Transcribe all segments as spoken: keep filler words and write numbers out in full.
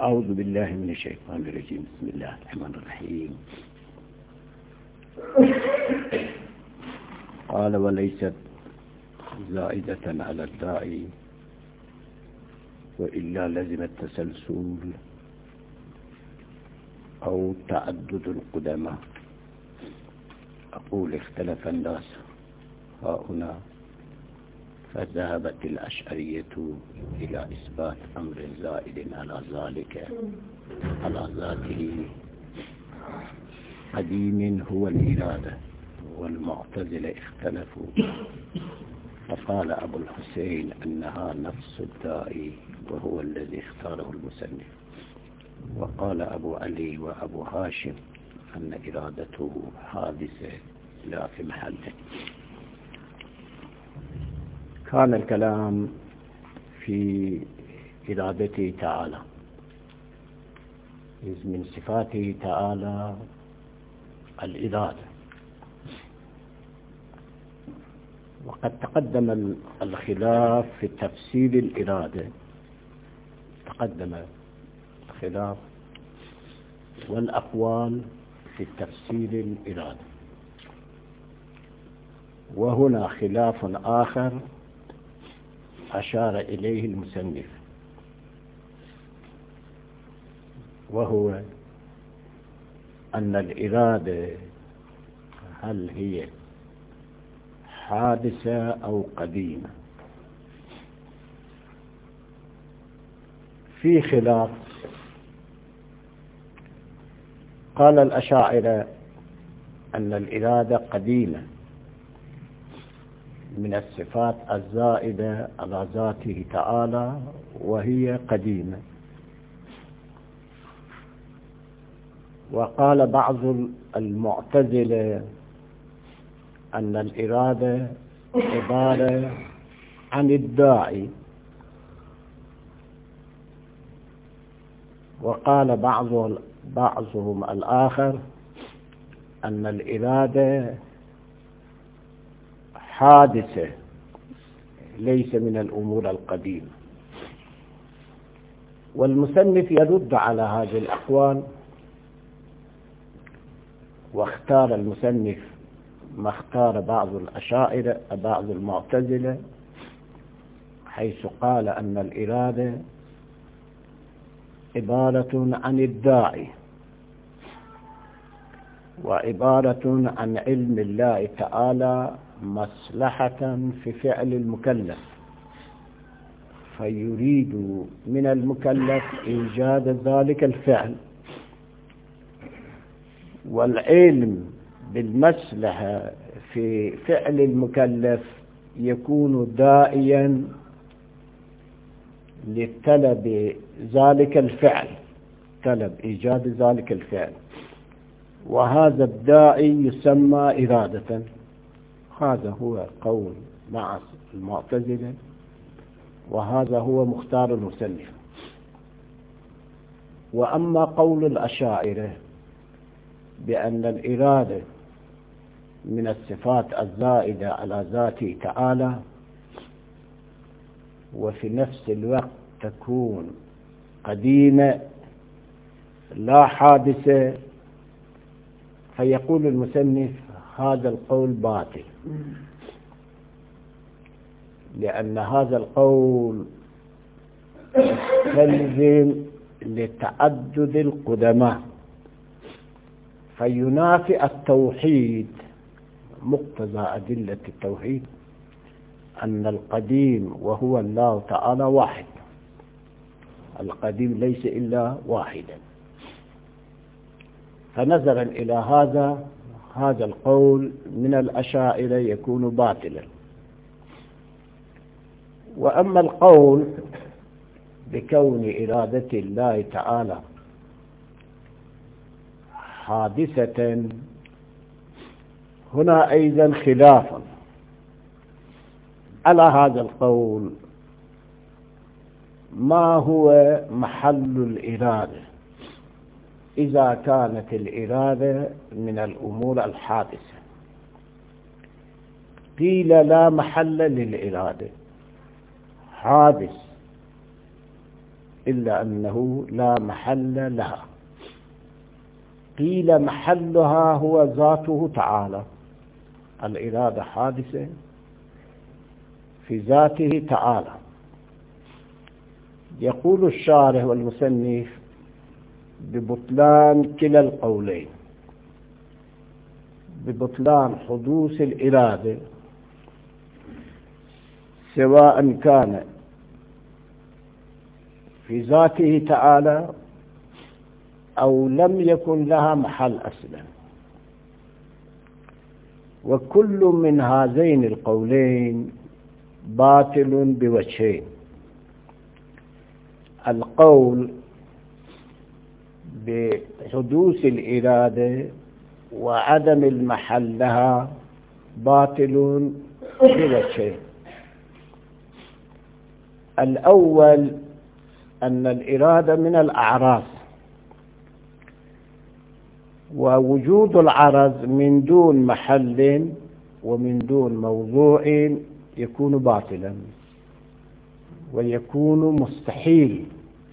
أعوذ بالله من الشيطان الرجيم. بسم الله الرحمن الرحيم. قال وليست زائدة على الداعي وإلا لزم التسلسل أو تعدد القدماء. أقول اختلف الناس ها هنا، فذهبت الأشعرية إلى إثبات أمر زائد على ذلك على ذاته قديم هو الإرادة، والمعتزلة اختلفوا فقال أبو الحسين أنها نفس الداعي وهو الذي اختاره المصنف، وقال أبو علي وأبو هاشم أن إرادته حادثة لا في محله. كان الكلام في إرادته تعالى، إذ من صفاته تعالى الإرادة، وقد تقدم الخلاف في تفسير الإرادة، تقدم الخلاف والأقوال في تفسير الإرادة، وهنا خلاف آخر أشار إليه المصنف، وهو أن الإرادة هل هي حادثة أو قديمة. في خلاف. قال الأشاعرة أن الإرادة قديمة من الصفات الزائدة على ذاته تعالى، وهي قديمة. وقال بعض المعتزلة أن الإرادة عبارة عن الداعي، وقال بعض بعضهم الآخر أن الإرادة حادثة ليس من الأمور القديمة. والمصنف يرد على هذه الأقوال، واختار المصنف ما اختار بعض الأشاعرة بعض المعتزلة، حيث قال أن الإرادة عبارة عن الداعي، وعبارة عن علم الله تعالى مصلحة في فعل المكلف، فيريد من المكلف إيجاد ذلك الفعل، والعلم بالمصلحة في فعل المكلف يكون داعيا لطلب ذلك الفعل، طلب إيجاد ذلك الفعل، وهذا الداعي يسمى إرادة. هذا هو قول مع المعتزلة، وهذا هو مختار المصنف. وأما قول الأشاعرة بأن الإرادة من الصفات الزائدة على ذاته تعالى، وفي نفس الوقت تكون قديمة لا حادثة، فيقول المصنف هذا القول باطل، لأن هذا القول يستلزم لتعدد القدماء، فينافي التوحيد. مقتضى أدلة التوحيد أن القديم وهو الله تعالى واحد، القديم ليس إلا واحدا. فنظرا إلى هذا هذا القول من الأشاعرة يكون باطلا. وأما القول بكون إرادة الله تعالى حادثة، هنا أيضا خلافا على هذا القول. ما هو محل الإرادة إذا كانت الإرادة من الأمور الحادثة؟ قيل لا محل للإرادة، حادث إلا أنه لا محل لها. قيل محلها هو ذاته تعالى، الإرادة حادثة في ذاته تعالى. يقول الشارح والمصنف ببطلان كلا القولين، ببطلان حدوث الإرادة سواء كان في ذاته تعالى أو لم يكن لها محل أصلا. وكل من هذين القولين باطل بوجهين: القول بحدوث الإرادة وعدم المحل لها باطل بوجهين. الأول أن الإرادة من الأعراض، ووجود العرض من دون محل ومن دون موضوع يكون باطلا ويكون مستحيل.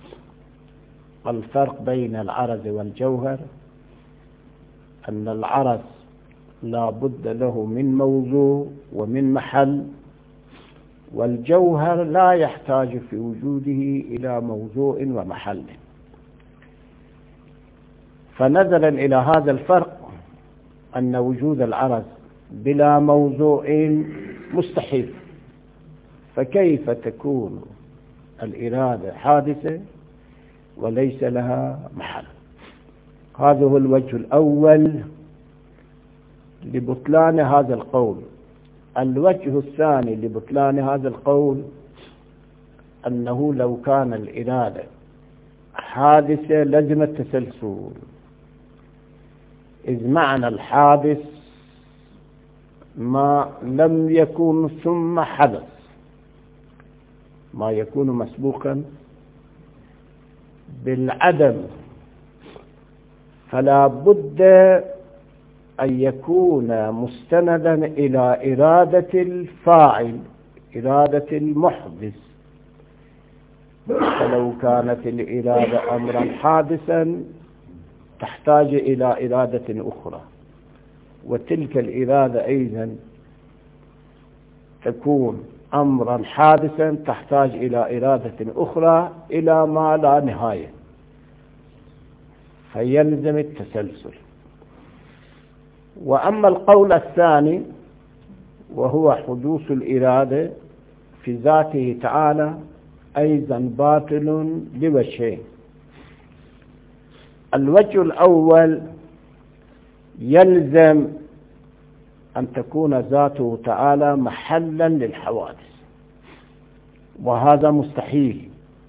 الفرق بين العرض والجوهر أن العرض لا بد له من موضوع ومن محل، والجوهر لا يحتاج في وجوده إلى موضوع ومحل. فنظرا إلى هذا الفرق أن وجود العرض بلا موضوع مستحيل، فكيف تكون الإرادة حادثة وليس لها محل؟ هذا هو الوجه الأول لبطلان هذا القول. الوجه الثاني لبطلان هذا القول أنه لو كان الإرادة حادثة لزم التسلسل، إذ معنى الحادث ما لم يكن ثم حدث، ما يكون مسبوقا بالعدم، فلا بد أن يكون مستندا إلى إرادة الفاعل، إرادة المحدث. فلو كانت الإرادة أمرا حادثا تحتاج إلى إرادة أخرى، وتلك الإرادة أيضا تكون أمرا حادثا تحتاج إلى إرادة أخرى إلى ما لا نهاية، فيلزم التسلسل. وأما القول الثاني وهو حدوث الإرادة في ذاته تعالى أيضا باطل لوجهين. الوجه الأول يلزم أن تكون ذاته تعالى محلا للحوادث، وهذا مستحيل.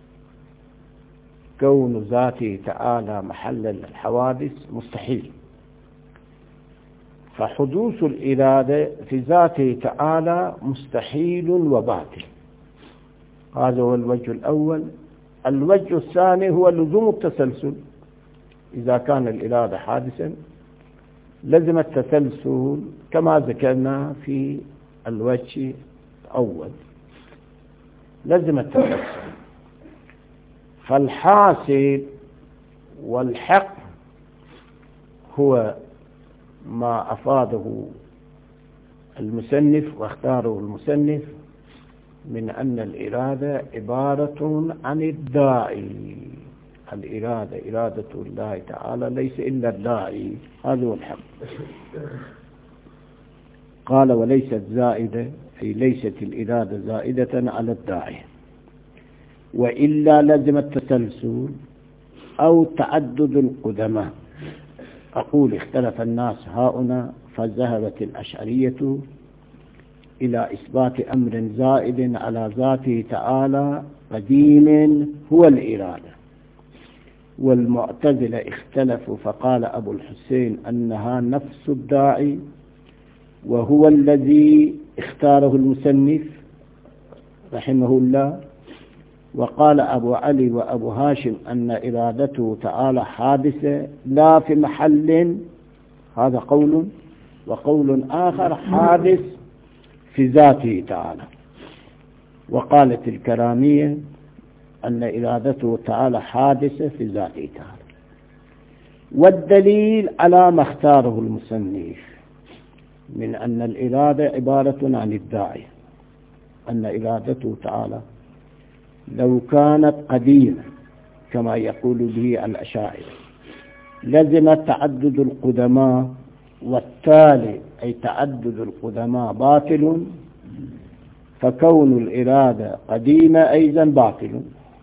كون ذاته تعالى محلا للحوادث مستحيل، فحدوث الإرادة في ذاته تعالى مستحيل وباطل. هذا هو الوجه الأول. الوجه الثاني هو لزوم التسلسل. إذا كان الإرادة حادثا لزم التسلسل كما ذكرنا في الوجه الأول، لزم التسلسل. فالحاصل والحق هو ما أفاده المصنف واختاره المصنف من أن الإرادة عبارة عن الداعي. الإرادة إرادة الله تعالى ليس إلا الداعي، هذا هو الحق. قال وليست زائدة، أي ليست الإرادة زائدة على الداعي، وإلا لزم التسلسل أو تعدد القدماء. أقول اختلف الناس هؤلاء، فذهبت الأشعرية إلى إثبات أمر زائد على ذاته تعالى قديم هو الإرادة، والمعتزلة اختلفوا فقال أبو الحسين أنها نفس الداعي، وهو الذي اختاره المصنف رحمه الله. وقال أبو علي وأبو هاشم أن إرادته تعالى حادثة لا في محل، هذا قول، وقول آخر حادث في ذاته تعالى. وقالت الكرامية أن إرادته تعالى حادثة في ذاته تعالى. والدليل على ما اختاره المصنف من أن الإرادة عبارة عن الداعي، أن إرادته تعالى لو كانت قديمة كما يقول به الأشاعرة لزم تعدد القدماء، والتالي أي تعدد القدماء باطل، فكون الإرادة قديمة أيضا باطل.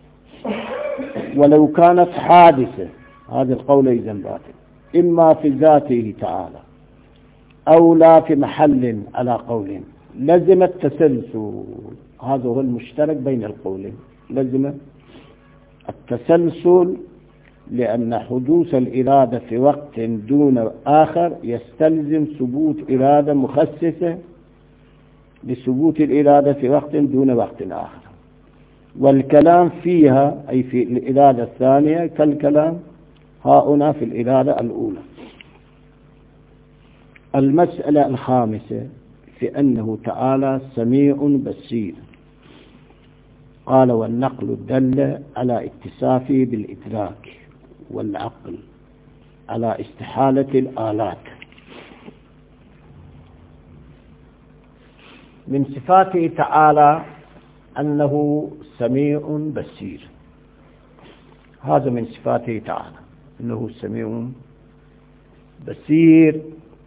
ولو كانت حادثة هذا القول أيضا باطل، إما في ذاته تعالى أو لا في محل على قول. لزم التسلسل، هذا هو المشترك بين القولين، لزم التسلسل، لأن حدوث الإرادة في وقت دون آخر يستلزم ثبوت إرادة مخصصة لثبوت الإرادة في وقت دون وقت آخر. والكلام فيها أي في الإرادة الثانية كالكلام هنا في الإرادة الأولى. المسألة الخامسة في أنه تعالى سميع بصير. قال: والنقل دل على اتصافه بالإدراك، والعقل على استحالة الآلات. من صفاته تعالى أنه سميع بصير، هذا من صفاته تعالى أنه سميع بصير،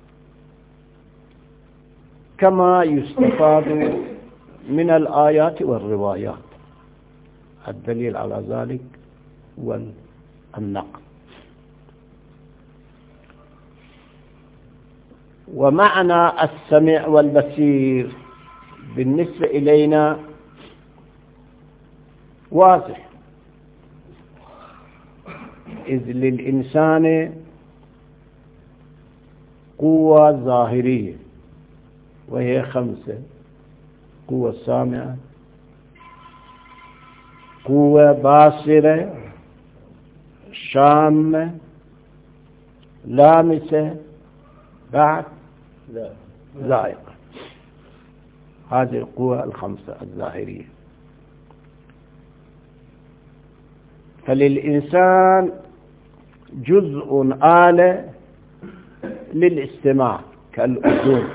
كما يستفاد من الآيات والروايات. الدليل على ذلك هو النقل. ومعنى السميع والبصير بالنسبة إلينا واضح، إذ للإنسان قوة ظاهرية وهي خمسة: قوة سامعة، قوة باصرة، شامة، لامسة، بعد ذائقة. هذه القوة الخمسة الظاهرية. فللإنسان جزء آلة للاستماع كالأذن،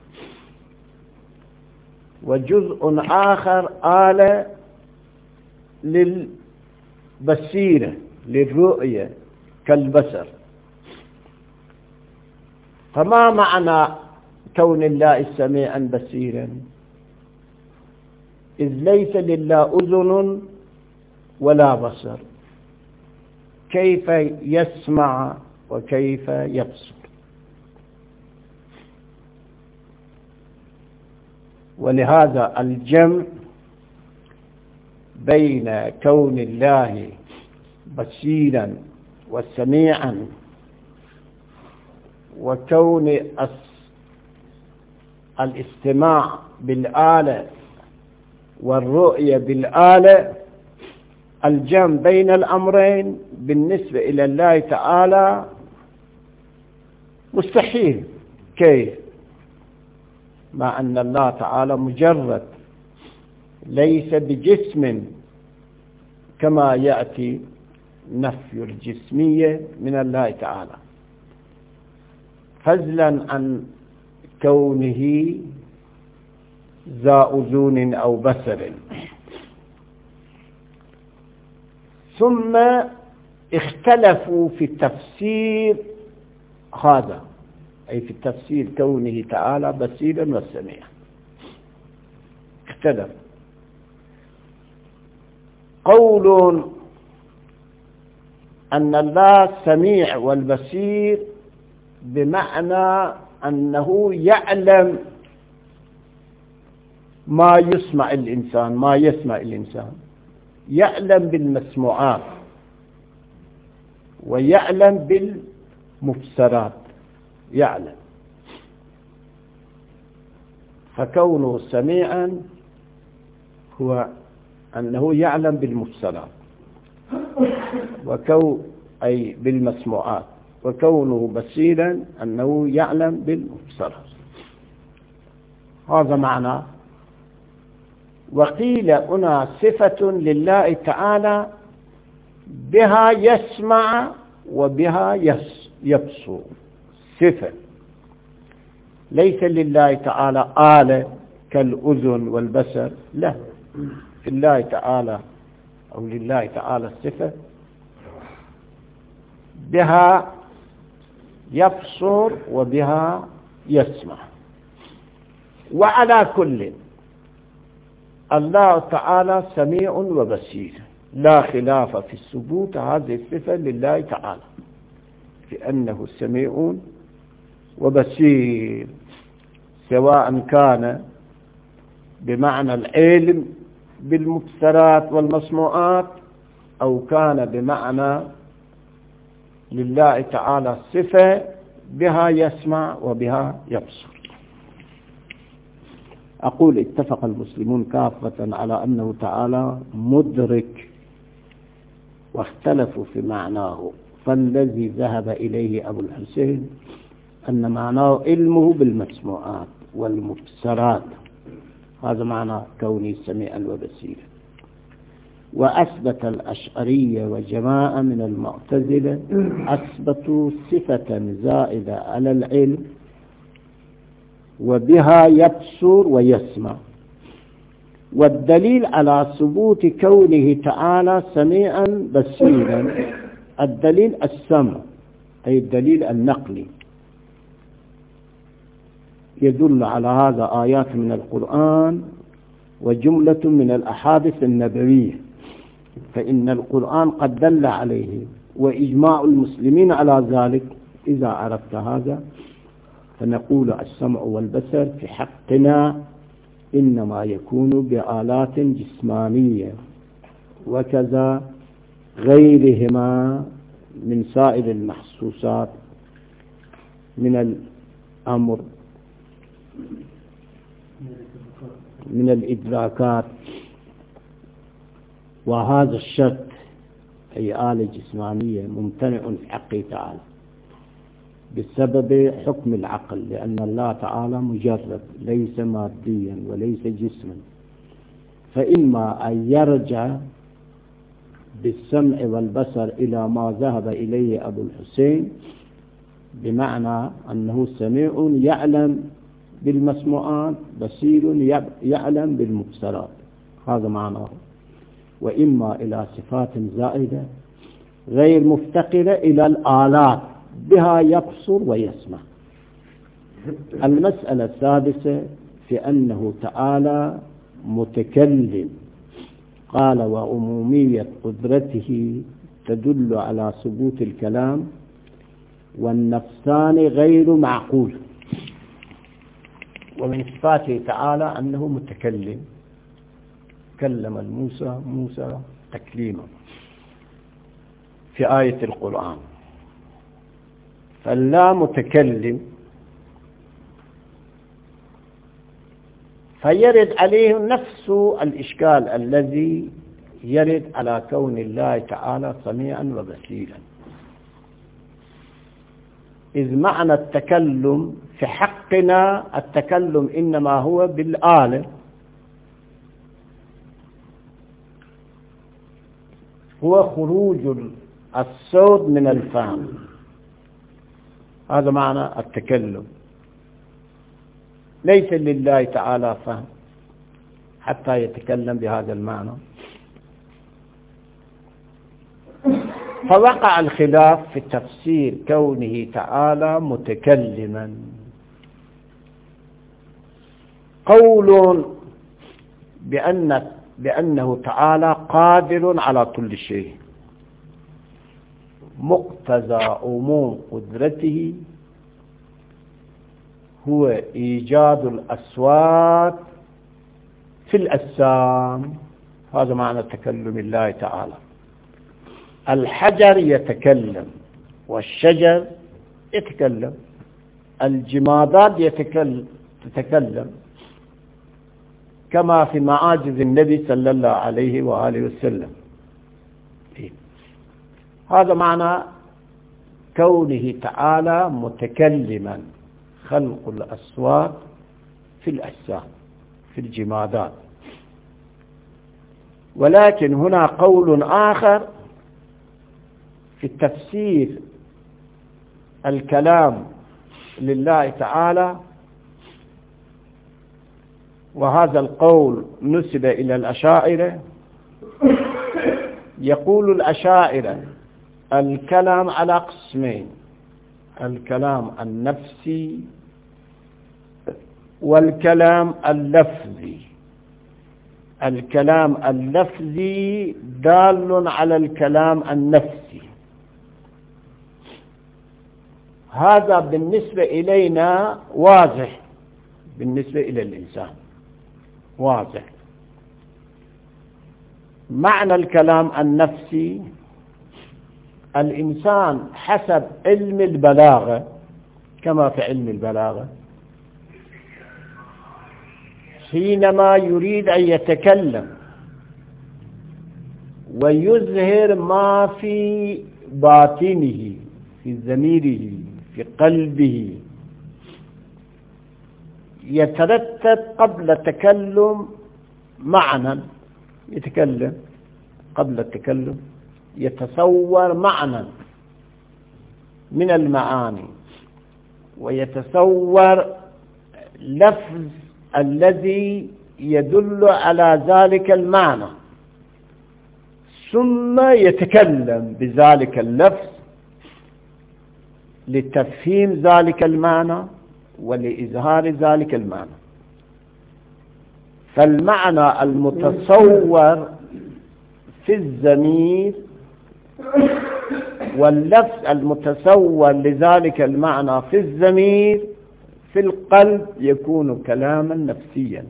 وجزء آخر آلة للبصيرة للرؤية كالبصر. فما معنى كون الله سميعا بصيرا؟ إذ ليس لله أذن ولا بصر، كيف يسمع وكيف يبصر؟ ولهذا الجمع بين كون الله بصيرا وسميعا وكون الاستماع بالآلة والرؤية بالآلة، الجمع بين الأمرين بالنسبة إلى الله تعالى مستحيل. كيف؟ مع أن الله تعالى مجرد ليس بجسم كما يأتي نفي الجسمية من الله تعالى، فضلا عن كونه ذا أذن أو بصر. ثم اختلفوا في التفسير هذا، أي في التفسير كونه تعالى بصيرا وسميعا، اختلف. قول أن الله سميع والبصير بمعنى أنه يعلم ما يسمع الإنسان، ما يسمع الإنسان، يعلم بالمسموعات ويعلم بالمبصرات، يعلم. فكونه سميعا هو أنه يعلم بالمبصرات وكو أي بالمسموعات، وكونه بصيرا أنه يعلم بالمبصرات. هذا معنى وقيل هنا صفة لله تعالى بها يسمع وبها يبصر، صفة، ليس لله تعالى آلة كالأذن والبصر، لا، لله تعالى أو لله تعالى الصفة بها يبصر وبها يسمع. وعلى كل الله تعالى سميع وبصير، لا خلاف في الثبوت هذه الصفة لله تعالى لأنه سميع وبصير، سواء كان بمعنى العلم بالمبصرات والمسموعات أو كان بمعنى لله تعالى صفة بها يسمع وبها يبصر. أقول اتفق المسلمون كافة على أنه تعالى مدرك واختلفوا في معناه، فالذي ذهب إليه أبو الحسين أن معناه علمه بالمسموعات والمبصرات، هذا معنى كونه سميعا وبصيرا. وأثبت الأشعرية وجماعة من المعتزلة أثبتوا صفة زائدة على العلم وبها يبصر ويسمع. والدليل على ثبوت كونه تعالى سميعا بصيرا الدليل السمع، أي الدليل النقلي، يدل على هذا آيات من القرآن وجملة من الأحاديث النبوية، فإن القرآن قد دل عليه وإجماع المسلمين على ذلك. إذا عرفت هذا فنقول السمع والبصر في حقنا إنما يكون بآلات جسمانية، وكذا غيرهما من سائر المحسوسات من الأمر من الإدراكات. وهذا الشرط أي آلة جسمانية ممتنع في حقه تعالى بسبب حكم العقل، لأن الله تعالى مجرد ليس ماديا وليس جسما، فإما أن يرجع بالسمع والبصر إلى ما ذهب إليه أبو الحسين بمعنى أنه سميع يعلم بالمسموعات، بصير يعلم بالمبصرات، هذا معناه، وإما إلى صفات زائدة غير مفتقرة إلى الآلات بها يبصر ويسمع. المسألة السادسة في أنه تعالى متكلم، قال وعمومية قدرته تدل على ثبوت الكلام، والنفسان غير معقول. ومن صفاته تعالى أنه متكلم، كلم الموسى موسى تكليما في آية القرآن، فالله متكلم، فيرد عليه نفس الإشكال الذي يرد على كون الله تعالى سميعا وبصيرا، إذ معنى التكلم في حقنا التكلم إنما هو بالآلة، هو خروج الصوت من الفم، هذا معنى التكلم. ليس لله تعالى فهم حتى يتكلم بهذا المعنى. فوقع الخلاف في تفسير كونه تعالى متكلما. قول بأن بأنه تعالى قادر على كل شيء، مقتضى عموم قدرته هو إيجاد الأصوات في الأجسام، هذا معنى تكلم الله تعالى. الحجر يتكلم والشجر يتكلم، الجمادات يتكلم تتكلم كما في معاجز النبي صلى الله عليه وآله وسلم. هذا معنى كونه تعالى متكلما، خلق الأصوات في الأجسام في الجمادات. ولكن هنا قول آخر في التفسير الكلام لله تعالى، وهذا القول نسب إلى الأشاعرة. يقول الأشاعرة الكلام على قسمين: الكلام النفسي والكلام اللفظي. الكلام اللفظي دال على الكلام النفسي. هذا بالنسبة إلينا واضح، بالنسبة إلى الإنسان واضح. معنى الكلام النفسي: الإنسان حسب علم البلاغة، كما في علم البلاغة، حينما يريد أن يتكلم ويظهر ما في باطنه، في ضميره، في قلبه، يترتب قبل التكلم معنى. يتكلم قبل التكلم يتصور معنى من المعاني، ويتصور لفظ الذي يدل على ذلك المعنى، ثم يتكلم بذلك اللفظ لتفهيم ذلك المعنى ولإظهار ذلك المعنى. فالمعنى المتصور في الضمير واللفظ المتصور لذلك المعنى في الضمير في القلب يكون كلاما نفسيا،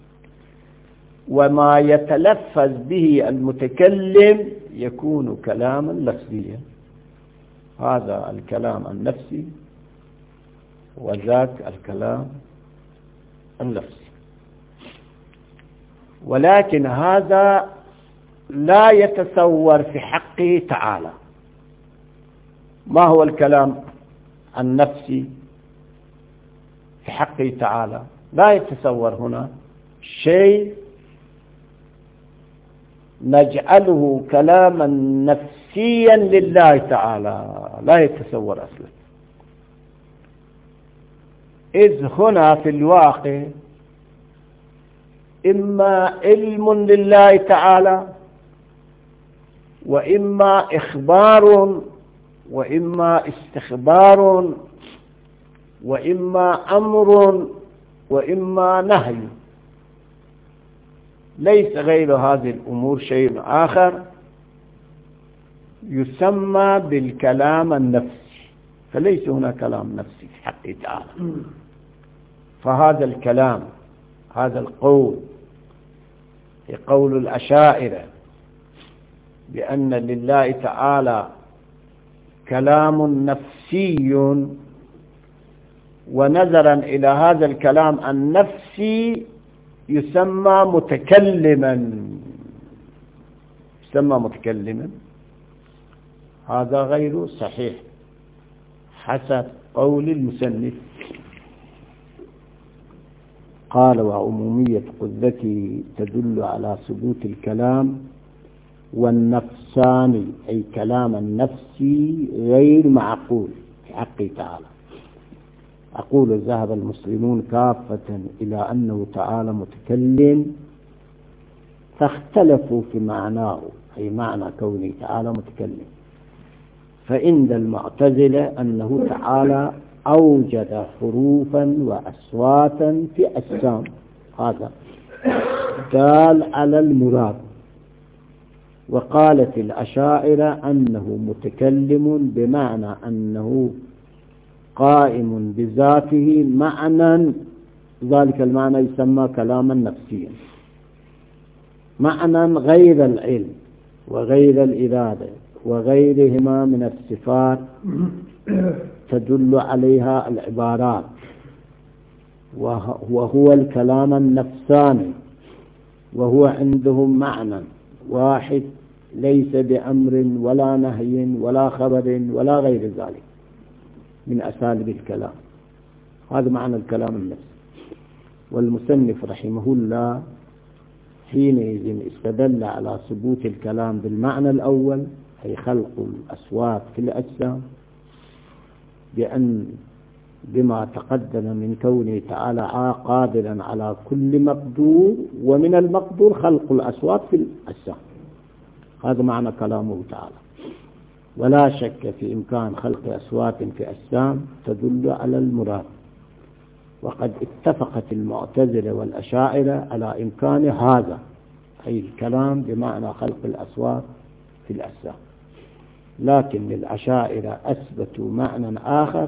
وما يتلفظ به المتكلم يكون كلاما لفظيا. هذا الكلام النفسي وذاك الكلام اللفظي. ولكن هذا لا يتصور في حقه تعالى. ما هو الكلام النفسي في حقه تعالى؟ لا يتصور هنا شيء نجعله كلاما نفسيا لله تعالى، لا يتصور أصلا. إذ هنا في الواقع إما علم لله تعالى، وإما إخبار، وإما استخبار، وإما أمر، وإما نهي. ليس غير هذه الأمور شيء آخر يسمى بالكلام النفسي. فليس هنا كلام نفسي في حقه تعالى. فهذا الكلام، هذا القول قول الأشاعرة بأن لله تعالى كلام نفسي، ونظرا إلى هذا الكلام النفسي يسمى متكلما، يسمى متكلما. هذا غير صحيح حسب قول المصنف. قال: وعمومية قدرته تدل على ثبوت الكلام، والنفساني أي كلام النفسي غير معقول في حقه تعالى. أقول: ذهب المسلمون كافة إلى أنه تعالى متكلم، فاختلفوا في معناه، أي معنى كونه تعالى متكلم. فعند المعتزلة أنه تعالى أوجد حروفا وأصواتا في أجسام، هذا دال على المراد. وقالت الأشاعرة أنه متكلم بمعنى أنه قائم بذاته معنى، ذلك المعنى يسمى كلاما نفسيا، معنى غير العلم وغير الإرادة وغيرهما من الصفات تدل عليها العبارات، وهو الكلام النفساني، وهو عندهم معنى واحد ليس بأمر ولا نهي ولا خبر ولا غير ذلك من أساليب الكلام. هذا معنى الكلام النفسي. والمصنف رحمه الله حينئذ استدل على ثبوت الكلام بالمعنى الأول أي خلق الأصوات في الأجسام بأن بما تقدم من كونه تعالى قادرا على كل مقدور، ومن المقدور خلق الأصوات في الأجسام. هذا معنى كلامه تعالى. ولا شك في إمكان خلق أصوات في أجسام تدل على المراد، وقد اتفقت المعتزلة والأشاعرة على إمكان هذا، أي الكلام بمعنى خلق الأصوات في الأجسام. لكن الأشاعرة أثبتوا معنى آخر،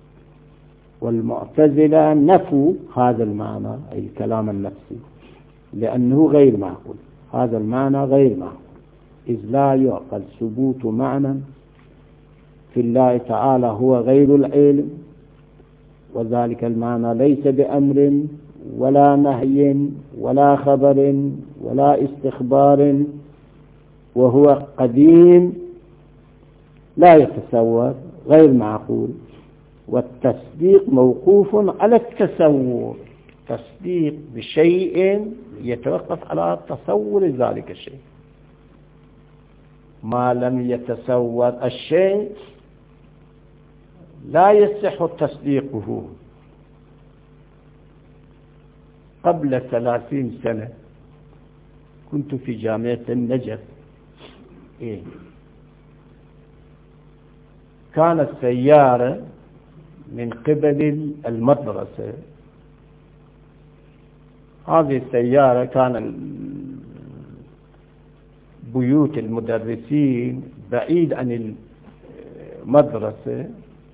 والمعتزلة نفوا هذا المعنى أي الكلام النفسي، لأنه غير معقول. هذا المعنى غير معقول، إذ لا يعقل ثبوت معنى في الله تعالى هو غير العلم، وذلك المعنى ليس بأمر ولا نهي ولا خبر ولا استخبار، وهو قديم لا يتصور، غير معقول. والتصديق موقوف على التصور، تصديق بشيء يتوقف على تصور ذلك الشيء. ما لم يتصور الشيء لا يصح تصديقه. قبل ثلاثين سنة كنت في جامعة النجف، إيه؟ كانت سيارة من قبل المدرسة. هذه السيارة كان بيوت المدرسين بعيد عن المدرسة،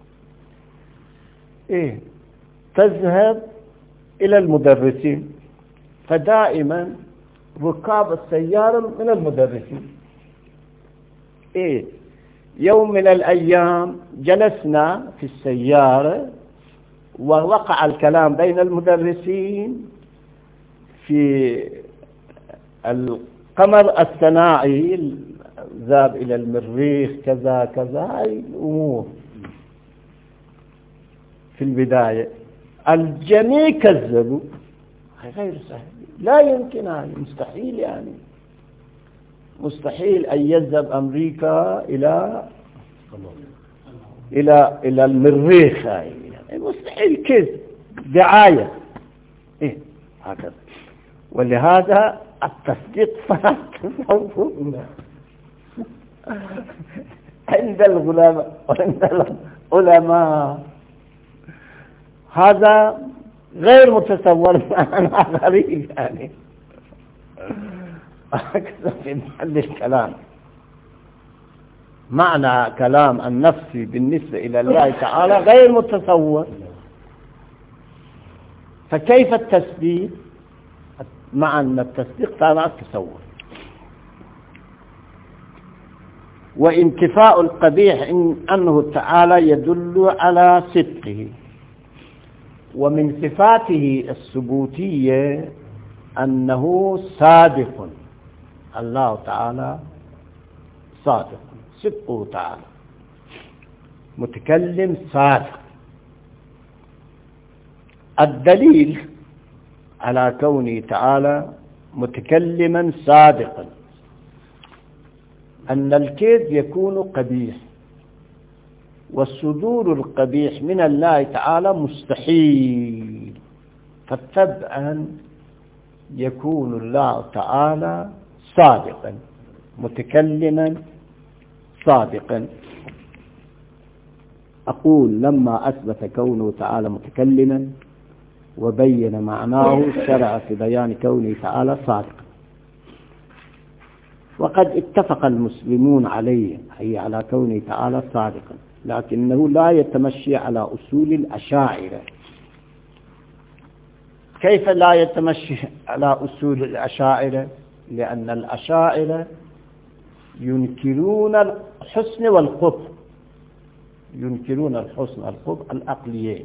إيه؟ تذهب إلى المدرسين، فدائما ركاب السيارة من المدرسين. إيه؟ يوم من الأيام جلسنا في السيارة ووقع الكلام بين المدرسين في القمر الصناعي، ذهب إلى المريخ كذا كذا، هاي الأمور في البداية. الجميع كذبوا، غير صحيح، لا يمكن، يعني مستحيل، يعني مستحيل أن يذهب أمريكا إلى إلى إلى المريخ، يعني مستحيل، كذب، دعاية، إيه هكذا. ولهذا التصديق فات عند العلماء وعند العلماء هذا غير متصور، معنى غريب، يعني هكذا في محل الكلام. معنى كلام النفسي بالنسبة إلى الله تعالى غير متصور، فكيف التصديق مع أن التصديق تابع التصور؟ وانتفاء القبيح إن أنه تعالى يدل على صدقه. ومن صفاته الثبوتية أنه صادق، الله تعالى صادق، صدقه تعالى، متكلم صادق. الدليل على كونه تعالى متكلما صادقا أن الكذب يكون قبيح، والصدور القبيح من الله تعالى مستحيل، فطبعا يكون الله تعالى صادقا متكلما صادقا. أقول لما أثبت كونه تعالى متكلما وبين معناه شرع في بيان كونه تعالى صادقا. وقد اتفق المسلمون عليه، أي على كونه تعالى صادقا، لكنه لا يتمشي على أصول الأشاعرة. كيف لا يتمشي على أصول الأشاعرة؟ لأن الأشاعرة ينكرون الحسن والقبح، ينكرون الحسن والقبح العقليين.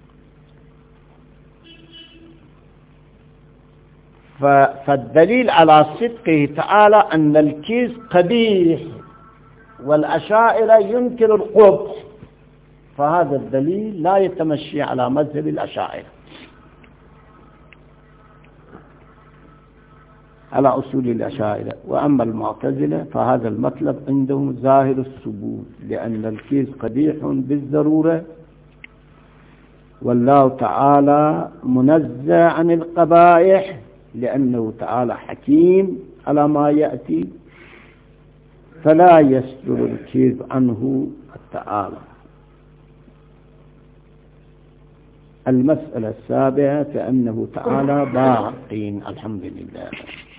فالدليل على صدقه تعالى أن الكذب قبيح، والأشاعرة ينكر القبح، فهذا الدليل لا يتمشي على مذهب الأشاعرة. على أصول الأشاعرة. وأما المعتزلة فهذا المطلب عندهم ظاهر الثبوت، لأن الكيس قبيح بالضرورة، والله تعالى منزه عن القبائح لأنه تعالى حكيم على ما يأتي، فلا يصدر الكذب عنه تعالى. المسألة السابعة فأنه تعالى باق. الحمد لله.